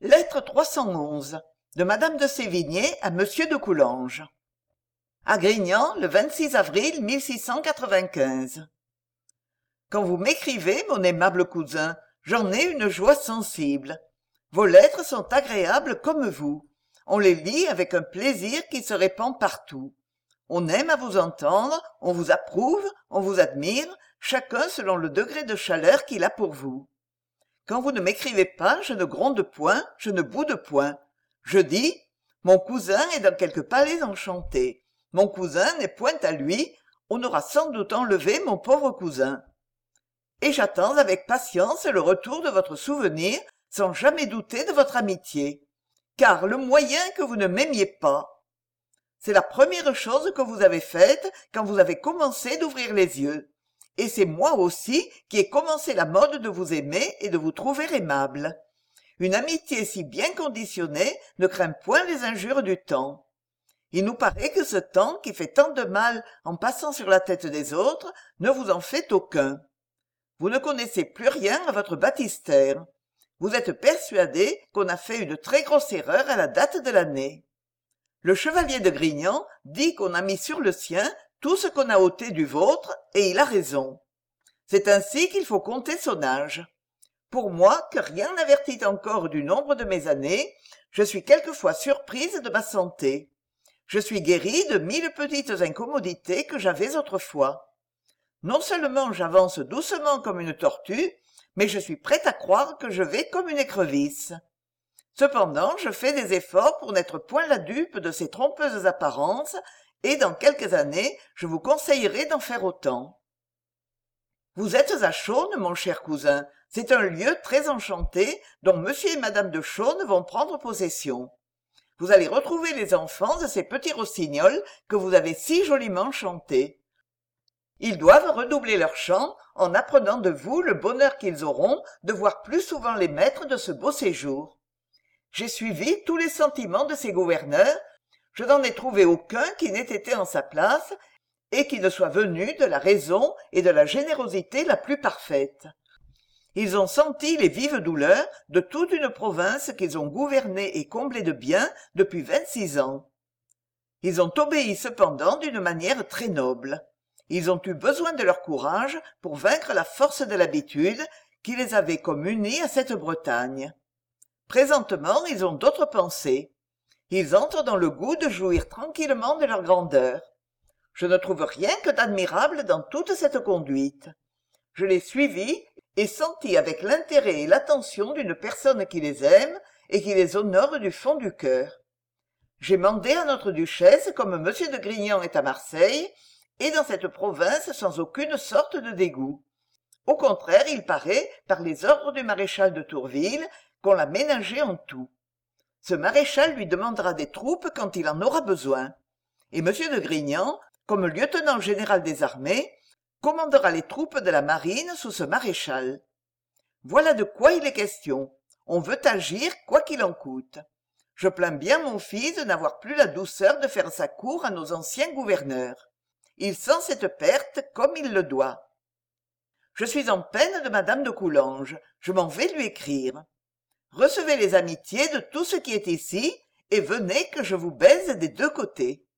Lettre 311 de madame de Sévigné à monsieur de Coulanges. À Grignan, le 26 avril 1695. Quand vous m'écrivez, mon aimable cousin, j'en ai une joie sensible. Vos lettres sont agréables comme vous. On les lit avec un plaisir qui se répand partout. On aime à vous entendre, on vous approuve, on vous admire, chacun selon le degré de chaleur qu'il a pour vous. Quand vous ne m'écrivez pas, je ne gronde point, je ne boude point. Je dis, mon cousin est dans quelque palais enchanté. Mon cousin n'est point à lui, on aura sans doute enlevé mon pauvre cousin. Et j'attends avec patience le retour de votre souvenir, sans jamais douter de votre amitié. Car le moyen que vous ne m'aimiez pas, c'est la première chose que vous avez faite quand vous avez commencé d'ouvrir les yeux. Et c'est moi aussi qui ai commencé la mode de vous aimer et de vous trouver aimable. Une amitié si bien conditionnée ne craint point les injures du temps. Il nous paraît que ce temps qui fait tant de mal en passant sur la tête des autres ne vous en fait aucun. Vous ne connaissez plus rien à votre baptistère. Vous êtes persuadé qu'on a fait une très grosse erreur à la date de l'année. Le chevalier de Grignan dit qu'on a mis sur le sien tout ce qu'on a ôté du vôtre, et il a raison. C'est ainsi qu'il faut compter son âge. Pour moi, que rien n'avertit encore du nombre de mes années, je suis quelquefois surprise de ma santé. Je suis guérie de 1000 petites incommodités que j'avais autrefois. Non seulement j'avance doucement comme une tortue, mais je suis prête à croire que je vais comme une écrevisse. Cependant, je fais des efforts pour n'être point la dupe de ces trompeuses apparences, et dans quelques années, je vous conseillerai d'en faire autant. Vous êtes à Chaulnes, mon cher cousin. C'est un lieu très enchanté, dont monsieur et madame de Chaulnes vont prendre possession. Vous allez retrouver les enfants de ces petits rossignols que vous avez si joliment chantés. Ils doivent redoubler leur chant en apprenant de vous le bonheur qu'ils auront de voir plus souvent les maîtres de ce beau séjour. J'ai suivi tous les sentiments de ces gouverneurs, je n'en ai trouvé aucun qui n'ait été en sa place et qui ne soit venu de la raison et de la générosité la plus parfaite. Ils ont senti les vives douleurs de toute une province qu'ils ont gouvernée et comblée de biens depuis 26 ans. Ils ont obéi cependant d'une manière très noble. Ils ont eu besoin de leur courage pour vaincre la force de l'habitude qui les avait comme unis à cette Bretagne. Présentement, ils ont d'autres pensées. Ils entrent dans le goût de jouir tranquillement de leur grandeur. Je ne trouve rien que d'admirable dans toute cette conduite. Je les suivis et sentis avec l'intérêt et l'attention d'une personne qui les aime et qui les honore du fond du cœur. J'ai mandé à notre duchesse comme m de Grignan est à Marseille, et dans cette province sans aucune sorte de dégoût. Au contraire, il paraît, par les ordres du maréchal de Tourville, qu'on l'a ménagé en tout. Ce maréchal lui demandera des troupes quand il en aura besoin. Et m de Grignan, comme lieutenant général des armées, commandera les troupes de la marine sous ce maréchal. Voilà de quoi il est question. On veut agir quoi qu'il en coûte. Je plains bien mon fils de n'avoir plus la douceur de faire sa cour à nos anciens gouverneurs. Il sent cette perte comme il le doit. Je suis en peine de madame de Coulanges. Je m'en vais lui écrire. Recevez les amitiés de tout ce qui est ici, et venez que je vous baise des deux côtés.